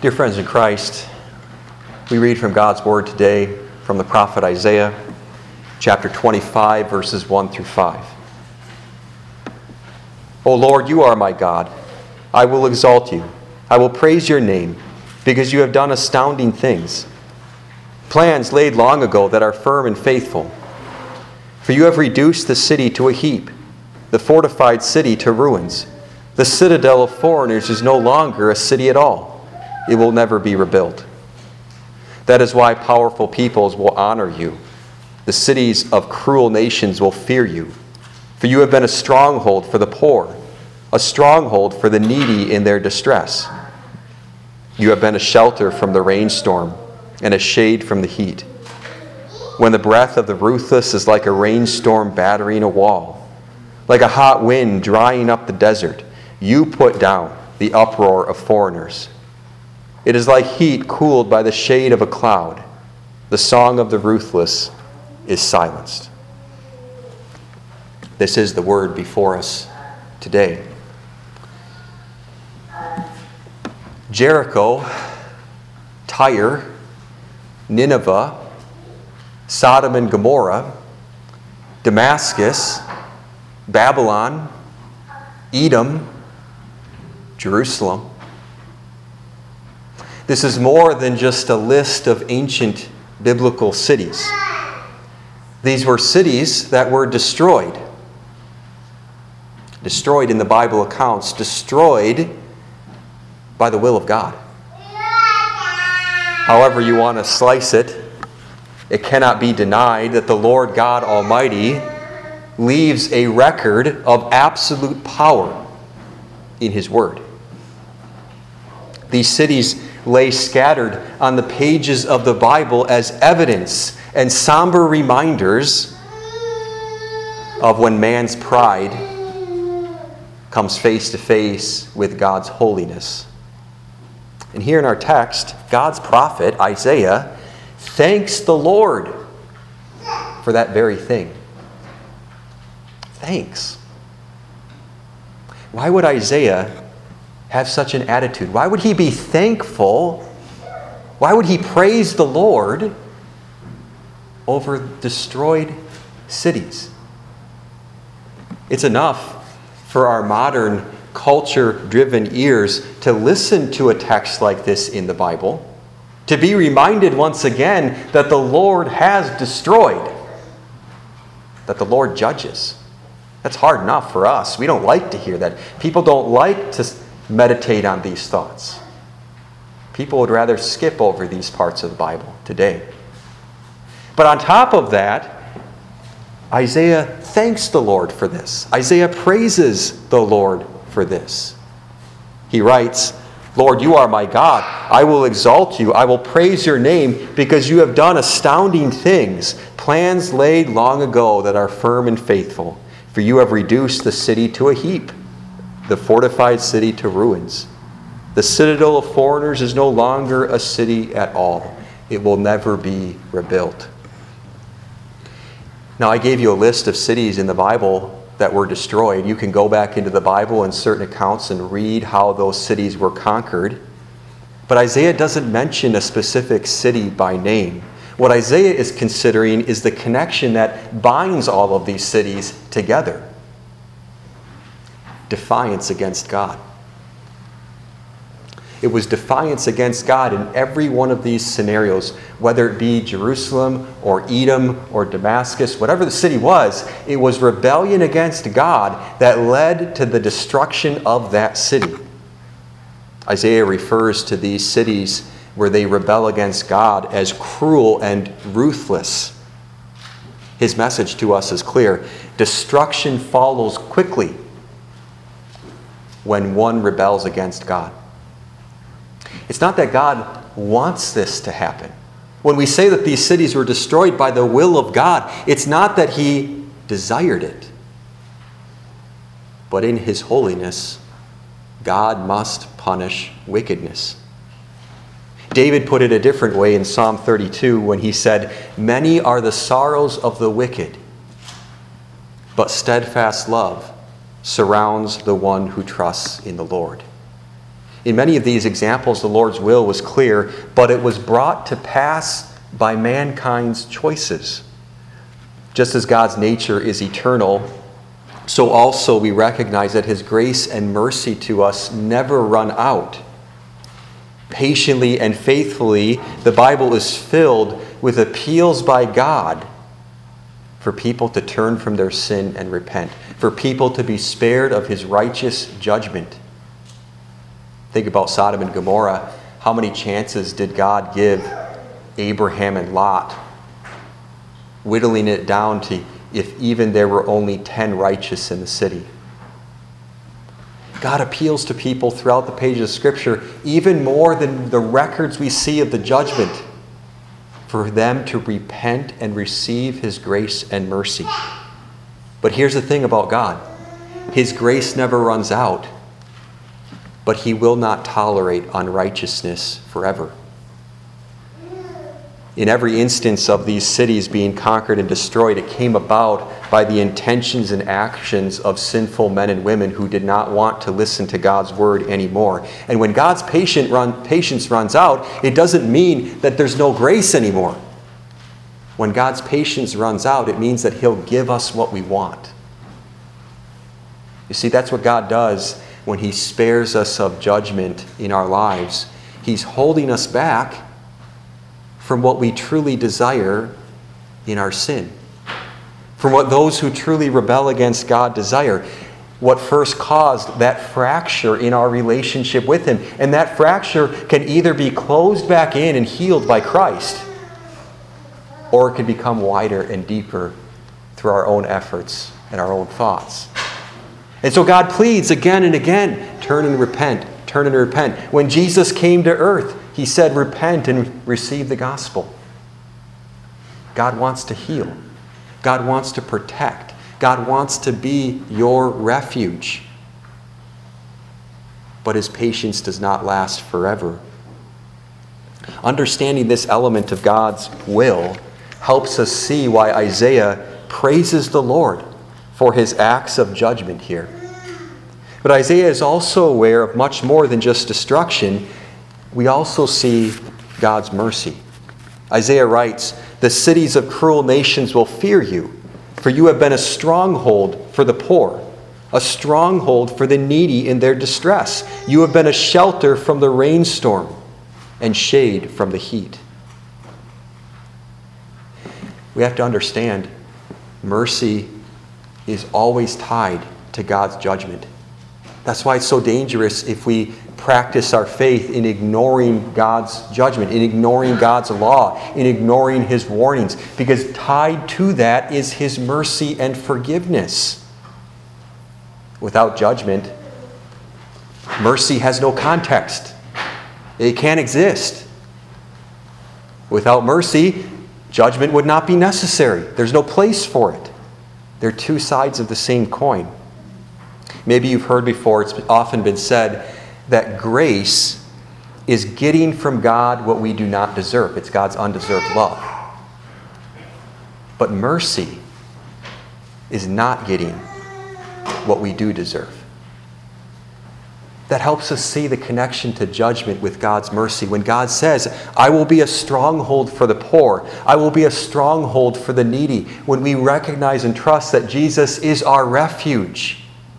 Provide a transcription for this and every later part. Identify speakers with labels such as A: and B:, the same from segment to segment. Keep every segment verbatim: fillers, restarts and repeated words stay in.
A: Dear friends in Christ, we read from God's Word today from the prophet Isaiah, chapter twenty-five, verses one through five. O Lord, you are my God. I will exalt you. I will praise your name, because you have done astounding things, plans laid long ago that are firm and faithful. For you have reduced the city to a heap, the fortified city to ruins. The citadel of foreigners is no longer a city at all. It will never be rebuilt. That is why powerful peoples will honor you. The cities of cruel nations will fear you. For you have been a stronghold for the poor, a stronghold for the needy in their distress. You have been a shelter from the rainstorm and a shade from the heat. When the breath of the ruthless is like a rainstorm battering a wall, like a hot wind drying up the desert, you put down the uproar of foreigners. It is like heat cooled by the shade of a cloud. The song of the ruthless is silenced. This is the word before us today. Jericho, Tyre, Nineveh, Sodom and Gomorrah, Damascus, Babylon, Edom, Jerusalem. This is more than just a list of ancient biblical cities. These were cities that were destroyed. Destroyed in the Bible accounts, destroyed by the will of God. However you want to slice it, it cannot be denied that the Lord God Almighty leaves a record of absolute power in His Word. These cities lay scattered on the pages of the Bible as evidence and somber reminders of when man's pride comes face to face with God's holiness. And here in our text, God's prophet, Isaiah, thanks the Lord for that very thing. Thanks. Why would Isaiah have such an attitude? Why would he be thankful? Why would he praise the Lord over destroyed cities? It's enough for our modern culture-driven ears to listen to a text like this in the Bible, to be reminded once again that the Lord has destroyed, that the Lord judges. That's hard enough for us. We don't like to hear that. People don't like to meditate on these thoughts. People would rather skip over these parts of the Bible today. But on top of that, Isaiah thanks the Lord for this. Isaiah praises the Lord for this. He writes, Lord, you are my God. I will exalt you. I will praise your name because you have done astounding things, plans laid long ago that are firm and faithful. For you have reduced the city to a heap, the fortified city to ruins. The citadel of foreigners is no longer a city at all. It will never be rebuilt. Now, I gave you a list of cities in the Bible that were destroyed. You can go back into the Bible and certain accounts and read how those cities were conquered. But Isaiah doesn't mention a specific city by name. What Isaiah is considering is the connection that binds all of these cities together. Defiance against God. It was defiance against God in every one of these scenarios, whether it be Jerusalem or Edom or Damascus, whatever the city was, it was rebellion against God that led to the destruction of that city. Isaiah refers to these cities where they rebel against God as cruel and ruthless. His message to us is clear. Destruction follows quickly when one rebels against God. It's not that God wants this to happen. When we say that these cities were destroyed by the will of God, it's not that He desired it. But in His holiness, God must punish wickedness. David put it a different way in Psalm thirty-two when he said, "Many are the sorrows of the wicked, but steadfast love surrounds the one who trusts in the Lord." In many of these examples, the Lord's will was clear, but it was brought to pass by mankind's choices. Just as God's nature is eternal, so also we recognize that his grace and mercy to us never run out. Patiently and faithfully, the Bible is filled with appeals by God for people to turn from their sin and repent, for people to be spared of his righteous judgment. Think about Sodom and Gomorrah. How many chances did God give Abraham and Lot, whittling it down to if even there were only ten righteous in the city? God appeals to people throughout the pages of Scripture even more than the records we see of the judgment, for them to repent and receive his grace and mercy. But here's the thing about God. His grace never runs out, but he will not tolerate unrighteousness forever. In every instance of these cities being conquered and destroyed, it came about by the intentions and actions of sinful men and women who did not want to listen to God's word anymore. And when God's patient run, patience runs out, it doesn't mean that there's no grace anymore. When God's patience runs out, it means that he'll give us what we want. You see, that's what God does when he spares us of judgment in our lives. He's holding us back from what we truly desire in our sin, from what those who truly rebel against God desire, what first caused that fracture in our relationship with him. And that fracture can either be closed back in and healed by Christ, or it can become wider and deeper through our own efforts and our own thoughts. And so God pleads again and again, turn and repent, turn and repent. When Jesus came to earth, he said, repent and receive the gospel. God wants to heal. God wants to protect. God wants to be your refuge. But his patience does not last forever. Understanding this element of God's will helps us see why Isaiah praises the Lord for his acts of judgment here. But Isaiah is also aware of much more than just destruction. We also see God's mercy. Isaiah writes, the cities of cruel nations will fear you, for you have been a stronghold for the poor, a stronghold for the needy in their distress. You have been a shelter from the rainstorm and shade from the heat. We have to understand, mercy is always tied to God's judgment. That's why it's so dangerous if we practice our faith in ignoring God's judgment, in ignoring God's law, in ignoring his warnings, because tied to that is his mercy and forgiveness. Without judgment, mercy has no context. It can't exist. Without mercy, judgment would not be necessary. There's no place for it. They're two sides of the same coin. Maybe you've heard before, it's often been said that grace is getting from God what we do not deserve. It's God's undeserved love. But mercy is not getting what we do deserve. That helps us see the connection to judgment with God's mercy. When God says, I will be a stronghold for the poor, I will be a stronghold for the needy, when we recognize and trust that Jesus is our refuge,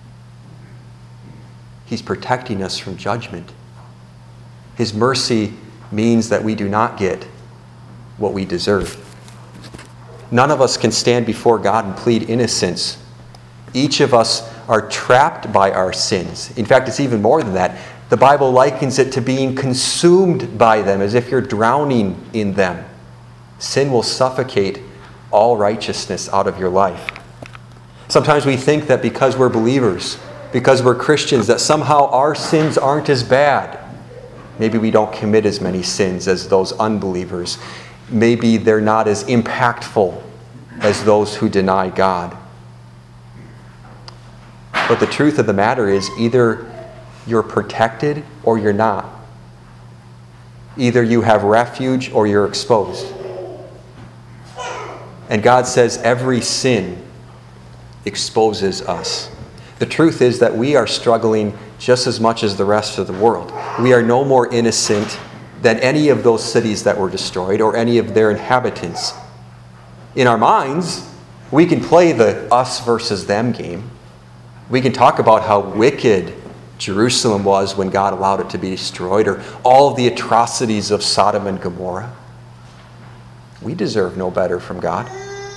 A: he's protecting us from judgment. His mercy means that we do not get what we deserve. None of us can stand before God and plead innocence. Each of us are trapped by our sins. In fact, it's even more than that. The Bible likens it to being consumed by them, as if you're drowning in them. Sin will suffocate all righteousness out of your life. Sometimes we think that because we're believers, because we're Christians, that somehow our sins aren't as bad. Maybe we don't commit as many sins as those unbelievers. Maybe they're not as impactful as those who deny God. But the truth of the matter is, either you're protected or you're not. Either you have refuge or you're exposed. And God says every sin exposes us. The truth is that we are struggling just as much as the rest of the world. We are no more innocent than any of those cities that were destroyed or any of their inhabitants. In our minds, we can play the us versus them game. We can talk about how wicked Jerusalem was when God allowed it to be destroyed, or all of the atrocities of Sodom and Gomorrah. We deserve no better from God.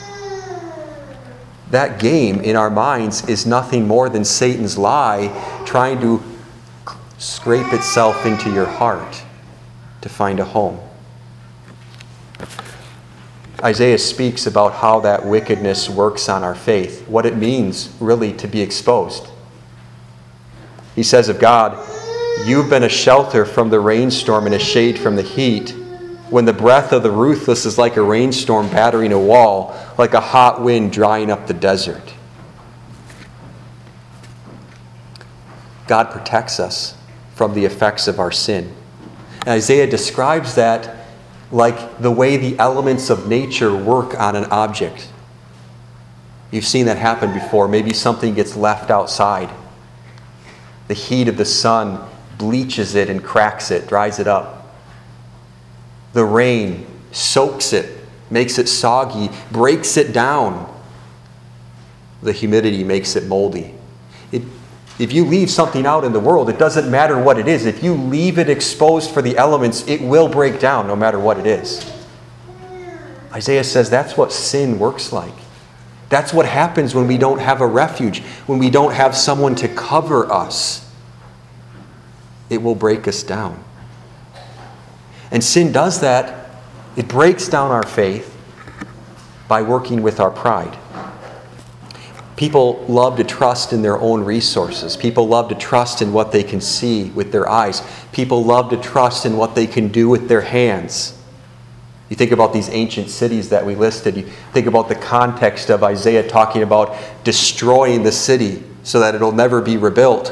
A: That game in our minds is nothing more than Satan's lie trying to scrape itself into your heart to find a home. Isaiah speaks about how that wickedness works on our faith, what it means really to be exposed. He says of God, "You've been a shelter from the rainstorm and a shade from the heat. When the breath of the ruthless is like a rainstorm battering a wall, like a hot wind drying up the desert." God protects us from the effects of our sin. And Isaiah describes that like the way the elements of nature work on an object. You've seen that happen before. Maybe something gets left outside. The heat of the sun bleaches it and cracks it, dries it up. The rain soaks it, makes it soggy, breaks it down. The humidity makes it moldy. It, if you leave something out in the world, it doesn't matter what it is. If you leave it exposed for the elements, it will break down no matter what it is. Isaiah says that's what sin works like. That's what happens when we don't have a refuge, when we don't have someone to cover us. It will break us down. And sin does that. It breaks down our faith by working with our pride. People love to trust in their own resources. People love to trust in what they can see with their eyes. People love to trust in what they can do with their hands. You think about these ancient cities that we listed. You think about the context of Isaiah talking about destroying the city so that it'll never be rebuilt.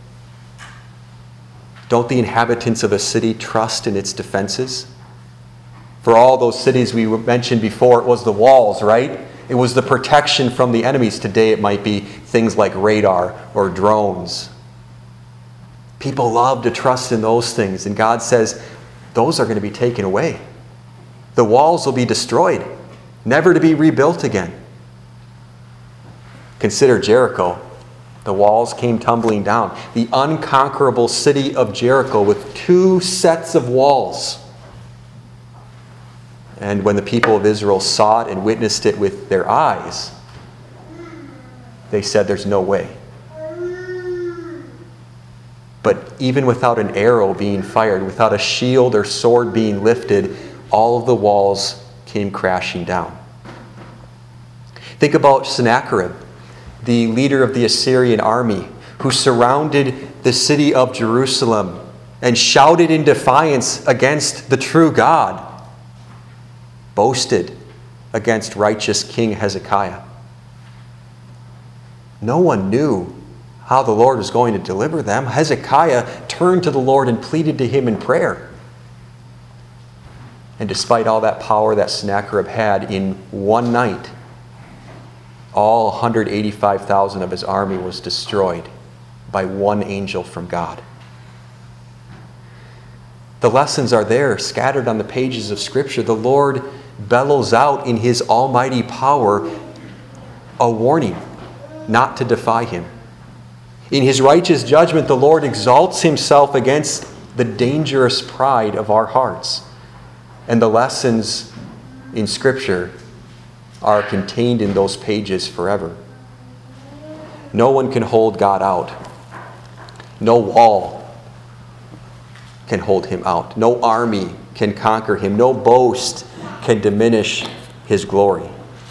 A: Don't the inhabitants of a city trust in its defenses? For all those cities we mentioned before, it was the walls, right? It was the protection from the enemies. Today it might be things like radar or drones. People love to trust in those things, and God says those are going to be taken away. The walls will be destroyed, never to be rebuilt again. Consider Jericho. The walls came tumbling down. The unconquerable city of Jericho with two sets of walls. And when the people of Israel saw it and witnessed it with their eyes, they said, "There's no way." But even without an arrow being fired, without a shield or sword being lifted, all of the walls came crashing down. Think about Sennacherib, the leader of the Assyrian army, who surrounded the city of Jerusalem and shouted in defiance against the true God, boasted against righteous King Hezekiah. No one knew how the Lord was going to deliver them. Hezekiah turned to the Lord and pleaded to him in prayer. And despite all that power that Sennacherib had, in one night, all one hundred eighty-five thousand of his army was destroyed by one angel from God. The lessons are there, scattered on the pages of Scripture. The Lord bellows out in his almighty power a warning not to defy him. In his righteous judgment, the Lord exalts himself against the dangerous pride of our hearts. And the lessons in Scripture are contained in those pages forever. No one can hold God out. No wall can hold him out. No army can conquer him. No boast can diminish his glory.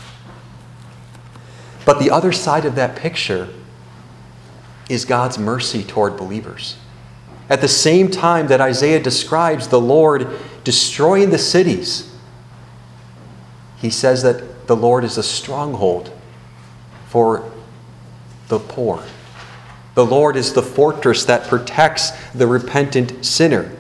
A: But the other side of that picture is God's mercy toward believers. At the same time that Isaiah describes the Lord destroying the cities, he says that the Lord is a stronghold for the poor. The Lord is the fortress that protects the repentant sinner.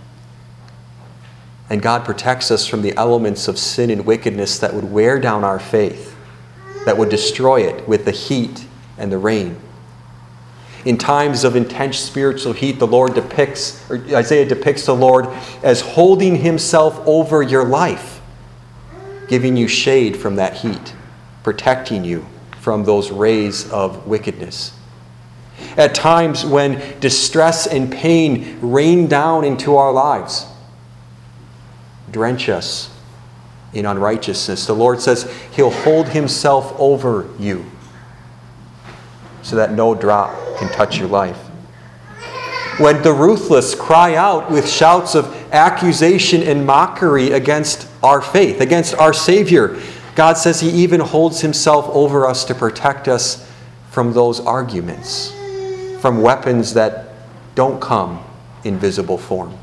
A: And God protects us from the elements of sin and wickedness that would wear down our faith, that would destroy it with the heat and the rain. In times of intense spiritual heat, the Lord depicts, or Isaiah depicts the Lord as holding himself over your life, giving you shade from that heat, protecting you from those rays of wickedness. At times when distress and pain rain down into our lives, drench us in unrighteousness, the Lord says he'll hold himself over you so that no drop can touch your life. When the ruthless cry out with shouts of accusation and mockery against our faith, against our Savior, God says he even holds himself over us to protect us from those arguments, from weapons that don't come in visible form.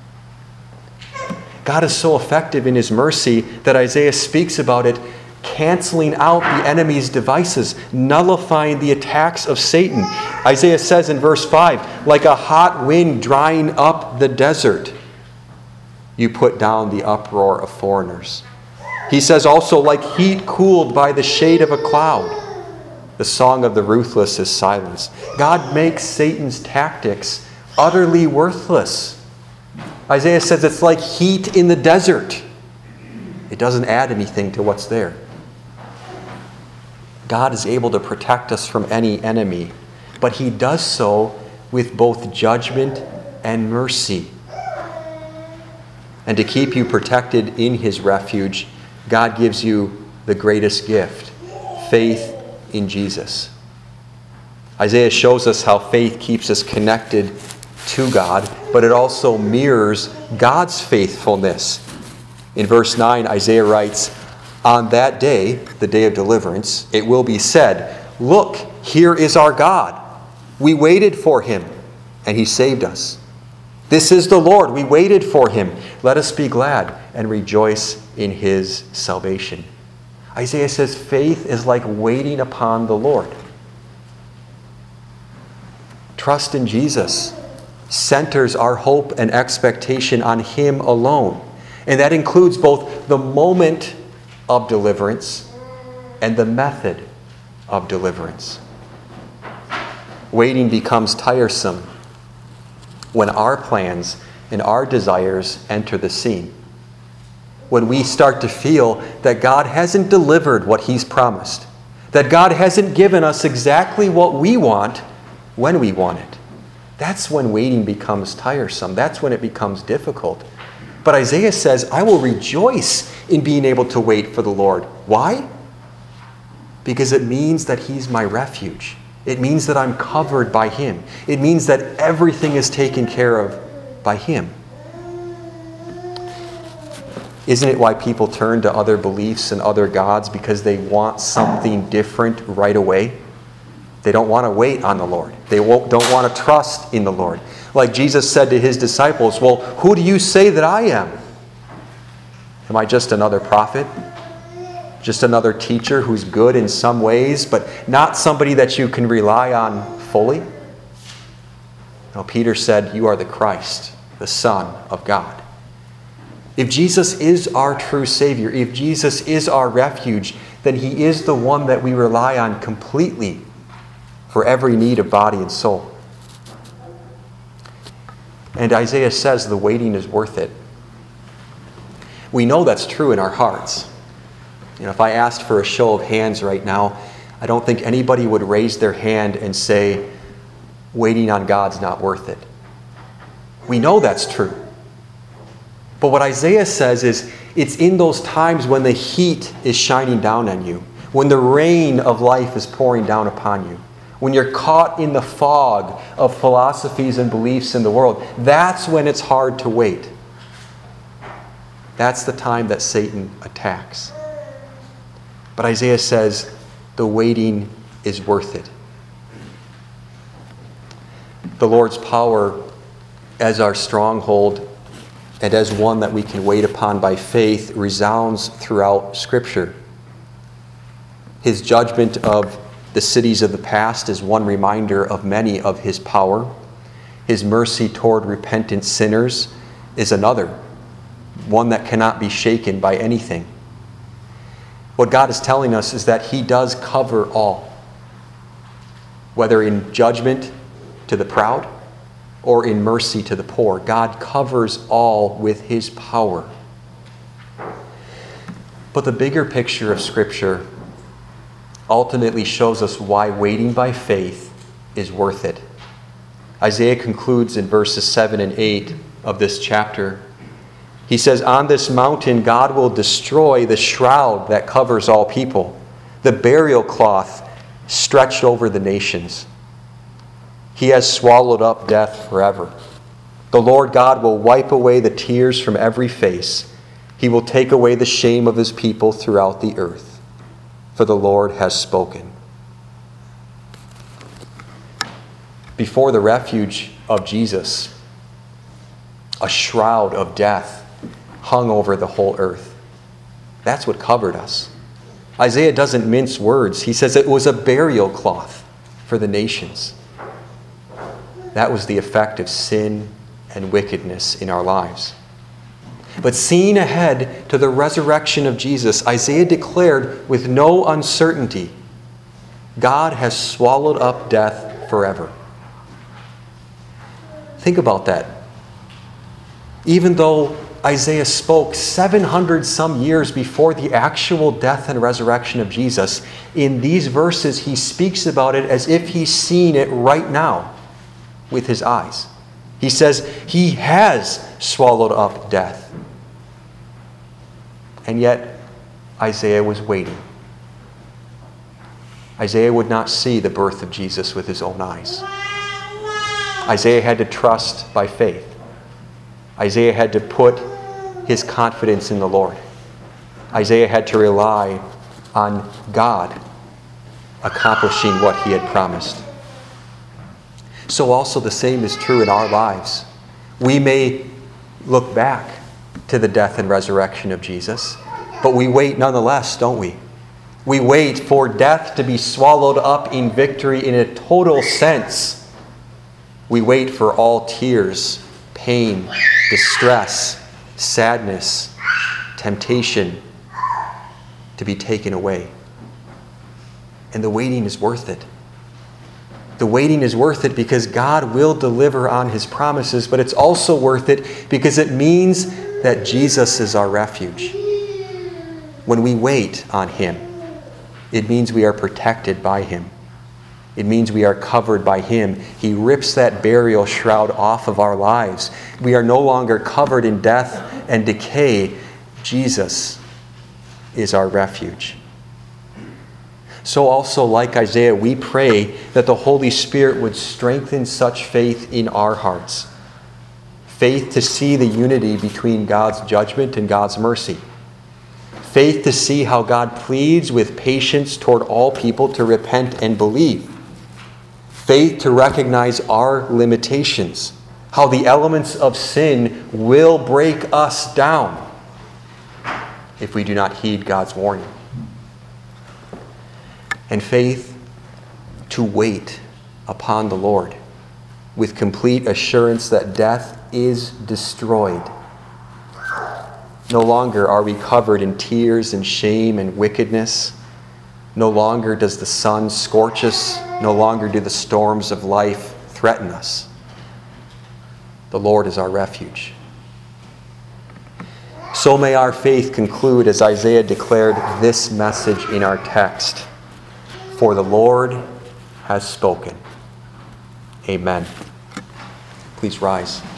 A: God is so effective in his mercy that Isaiah speaks about it canceling out the enemy's devices, nullifying the attacks of Satan. Isaiah says in verse five, like a hot wind drying up the desert, you put down the uproar of foreigners. He says also, like heat cooled by the shade of a cloud, the song of the ruthless is silenced. God makes Satan's tactics utterly worthless. Isaiah says it's like heat in the desert. It doesn't add anything to what's there. God is able to protect us from any enemy, but he does so with both judgment and mercy. And to keep you protected in his refuge, God gives you the greatest gift, faith in Jesus. Isaiah shows us how faith keeps us connected to God, but it also mirrors God's faithfulness. In verse nine, Isaiah writes, on that day, the day of deliverance, it will be said, look, here is our God. We waited for him, and he saved us. This is the Lord. We waited for him. Let us be glad and rejoice in his salvation. Isaiah says faith is like waiting upon the Lord. Trust in Jesus centers our hope and expectation on him alone. And that includes both the moment of deliverance and the method of deliverance. Waiting becomes tiresome when our plans and our desires enter the scene. When we start to feel that God hasn't delivered what he's promised, that God hasn't given us exactly what we want when we want it. That's when waiting becomes tiresome. That's when it becomes difficult. But Isaiah says, I will rejoice in being able to wait for the Lord. Why? Because it means that he's my refuge. It means that I'm covered by him. It means that everything is taken care of by him. Isn't it why people turn to other beliefs and other gods? Because they want something different right away. They don't want to wait on the Lord. They won't, don't want to trust in the Lord. Like Jesus said to his disciples, well, who do you say that I am? Am I just another prophet? Just another teacher who's good in some ways, but not somebody that you can rely on fully? No, Peter said, you are the Christ, the Son of God. If Jesus is our true Savior, if Jesus is our refuge, then he is the one that we rely on completely for every need of body and soul. And Isaiah says the waiting is worth it. We know that's true in our hearts. You know, if I asked for a show of hands right now, I don't think anybody would raise their hand and say, waiting on God's not worth it. We know that's true. But what Isaiah says is, it's in those times when the heat is shining down on you, when the rain of life is pouring down upon you, when you're caught in the fog of philosophies and beliefs in the world, that's when it's hard to wait. That's the time that Satan attacks. But Isaiah says the waiting is worth it. The Lord's power as our stronghold and as one that we can wait upon by faith resounds throughout Scripture. His judgment of the cities of the past is one reminder of many of his power. His mercy toward repentant sinners is another, one that cannot be shaken by anything. What God is telling us is that he does cover all. Whether in judgment to the proud or in mercy to the poor. God covers all with his power. But the bigger picture of Scripture ultimately shows us why waiting by faith is worth it. Isaiah concludes in verses seven and eight of this chapter. He says, "On this mountain God will destroy the shroud that covers all people, the burial cloth stretched over the nations. He has swallowed up death forever. The Lord God will wipe away the tears from every face. He will take away the shame of his people throughout the earth. For the Lord has spoken." Before the refuge of Jesus, a shroud of death hung over the whole earth. That's what covered us. Isaiah doesn't mince words. He says it was a burial cloth for the nations. That was the effect of sin and wickedness in our lives. But seeing ahead to the resurrection of Jesus, Isaiah declared with no uncertainty, God has swallowed up death forever. Think about that. Even though Isaiah spoke seven hundred some years before the actual death and resurrection of Jesus, in these verses he speaks about it as if he's seeing it right now with his eyes. He says he has swallowed up death. And yet Isaiah was waiting. Isaiah would not see the birth of Jesus with his own eyes. Isaiah had to trust by faith. Isaiah had to put his confidence in the Lord. Isaiah had to rely on God accomplishing what he had promised. So also the same is true in our lives. We may look back to the death and resurrection of Jesus, but we wait nonetheless, don't we? We wait for death to be swallowed up in victory in a total sense. We wait for all tears, pain, distress, sadness, temptation to be taken away. And the waiting is worth it. The waiting is worth it because God will deliver on his promises, but it's also worth it because it means that Jesus is our refuge. When we wait on him, it means we are protected by him. It means we are covered by him. He rips that burial shroud off of our lives. We are no longer covered in death and decay. Jesus is our refuge. So also, like Isaiah, we pray that the Holy Spirit would strengthen such faith in our hearts. Faith to see the unity between God's judgment and God's mercy. Faith to see how God pleads with patience toward all people to repent and believe. Faith to recognize our limitations, how the elements of sin will break us down if we do not heed God's warning. And faith to wait upon the Lord with complete assurance that death is destroyed. No longer are we covered in tears and shame and wickedness. No longer does the sun scorch us. No longer do the storms of life threaten us. The Lord is our refuge. So may our faith conclude as Isaiah declared this message in our text. For the Lord has spoken. Amen. Please rise.